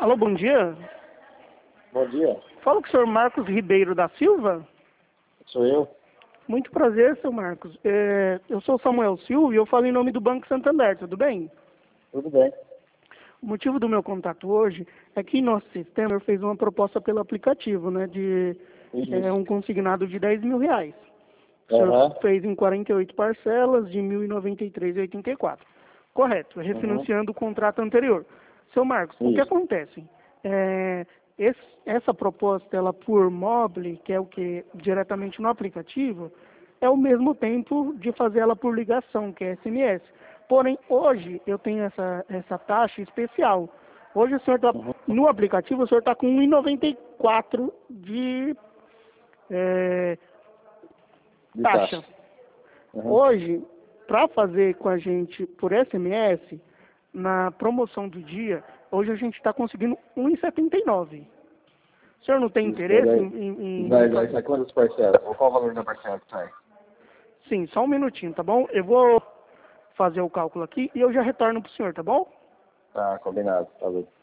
Alô, bom dia. Bom dia, Fala com o senhor Marcos Ribeiro da Silva. sou eu. Muito prazer, seu Marcos. Eu sou Samuel Silva e eu falo em nome do Banco Santander, tudo bem? Tudo bem. O motivo do meu contato hoje é que nosso sistema fez uma proposta pelo aplicativo, né, de Isso. um consignado de R$ 10.000. O senhor Aham. fez em 48 parcelas de R$ 1.093,84. Correto, Uhum. refinanciando o contrato anterior. Seu Marcos, o que Isso. acontece? Essa proposta, ela por mobile, que é o que diretamente no aplicativo, é o mesmo tempo de fazer ela por ligação, que é SMS. Porém, hoje eu tenho essa taxa especial. Hoje o senhor está, Uhum. no aplicativo, o senhor está com 1,94 de De taxa. taxa. Uhum. Hoje, para fazer com a gente por SMS, na promoção do dia, hoje a gente está conseguindo 1,79. O senhor não tem Isso. Mas interesse aí, em vai fazer? sai quantas parcelas? Ou qual o valor da parcela que sai? Sim, só um minutinho, tá bom? Eu vou fazer o cálculo aqui e eu já retorno para o senhor, tá bom? Tá, combinado. Tá bem.